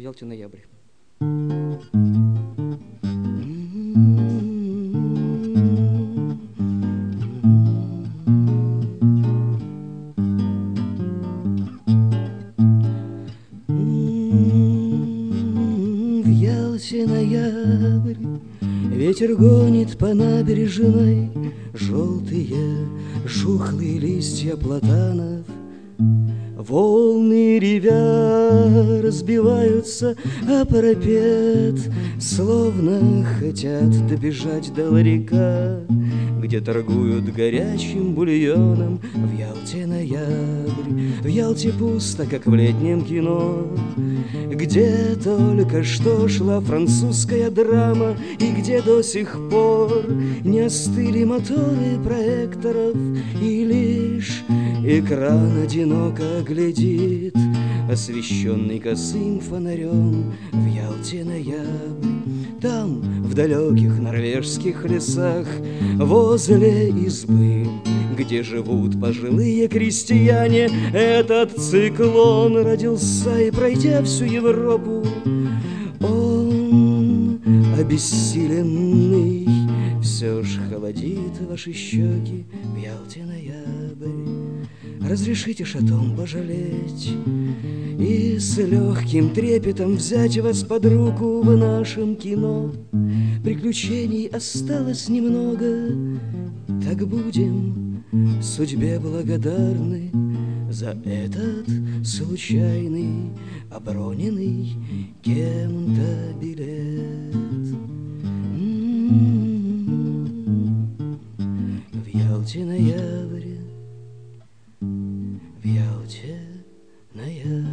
Ялте ноябрь. В Ялте ноябрь, ветер гонит по набережной желтые жухлые листья платанов. Волны ревя разбиваются о парапет, словно хотят добежать до ларька, где торгуют горячим бульоном. В Ялте ноябрь, в Ялте пусто, как в летнем кино, где только что шла французская драма и где до сих пор не остыли моторы проекторов, и лишь экран одиноко глядит, освещенный косым фонарем. В Ялте ноябрь, там, в далеких норвежских лесах, возле избы, где живут пожилые крестьяне, этот циклон родился и, пройдя всю Европу, он, обессиленный, все ж холодит ваши щеки. В Ялте ноябрь, разрешите ж о том пожалеть и с легким трепетом взять вас под руку в нашем кино. Приключений осталось немного, так будем судьбе благодарны за этот случайный, оброненный кем-то билет. В Ялте ноябрь, в Ялте ноябрь.